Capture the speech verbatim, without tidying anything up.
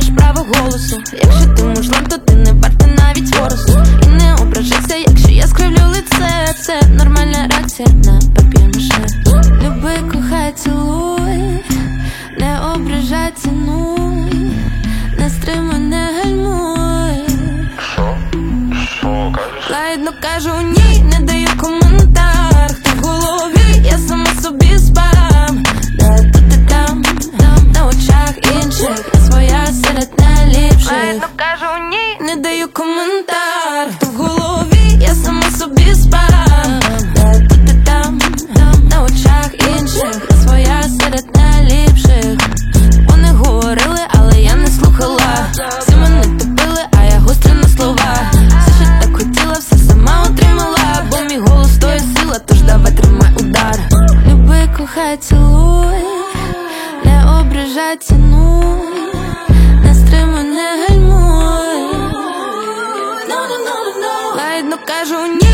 право голосу. Якщо ти мужлан, то ти не варта навіть воросу. І не ображайся, якщо я скривлю лице. Це нормальна реакція на папір-маше. Люби, кохай, цілуй, не ображай, цінуй, не стримуй, не гальмуй. Що? Що кажеш? Лагідно кажу ні, не даю коментар. Хто в голові, я сама собі спам. Де тут і там, там, на очах інших, я своя серед найліпших. Лагідно кажу ні, не даю коментар. Хто в голові, я сама собі спам. Де тут і там, там, на очах інших, я своя серед найліпших. Вони говорили, але я не слухала. Всі мене топили, а я гостра на слова. Все, що так хотіла, все сама отримала. Бо мій голос то є сила, тож давай тримай удар. Люби, кохай, цілуй, не ображай, цінуй, не стримуй, не гальмуй. Лагідно кажу ні.